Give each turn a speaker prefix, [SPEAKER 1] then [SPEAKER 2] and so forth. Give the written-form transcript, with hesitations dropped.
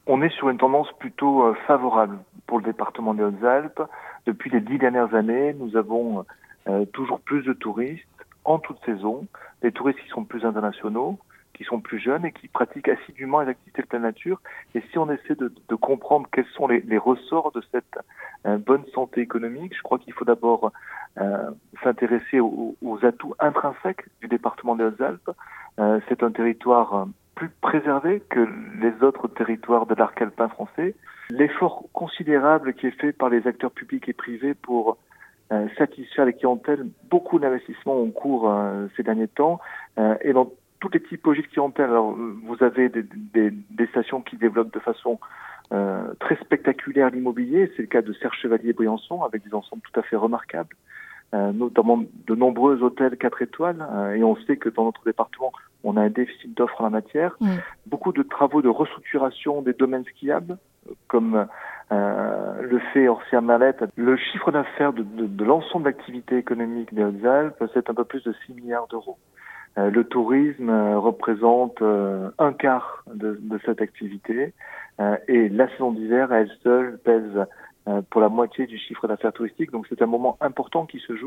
[SPEAKER 1] On est sur une tendance plutôt favorable pour le département des Hautes-Alpes. Depuis les 10 dernières années, nous avons toujours plus de touristes en toute saison, des touristes qui sont plus internationaux, qui sont plus jeunes et qui pratiquent assidûment les activités de pleine nature. Et si on essaie de comprendre quels sont les ressorts de cette bonne santé économique, je crois qu'il faut d'abord s'intéresser aux atouts intrinsèques du département des Hautes-Alpes. C'est un territoire plus préservé que les autres territoires de l'arc alpin français. L'effort considérable qui est fait par les acteurs publics et privés pour satisfaire les clientèles, beaucoup d'investissements ont cours ces derniers temps et dans toutes les typologies de clientèle. Alors, vous avez des stations qui développent de façon très spectaculaire l'immobilier. C'est le cas de Serre Chevalier Briançon avec des ensembles tout à fait remarquables. Notamment de nombreux hôtels 4 étoiles, et on sait que dans notre département, on a un déficit d'offres en la matière. Beaucoup de travaux de restructuration des domaines skiables, comme le fait Orsia Malette. Le chiffre d'affaires de l'ensemble d'activités économiques des Hautes-Alpes, c'est un peu plus de 6 milliards d'euros. Le tourisme représente un quart de cette activité, et la saison d'hiver, à elle seule, pèse pour la moitié du chiffre d'affaires touristique. Donc c'est un moment important qui se joue.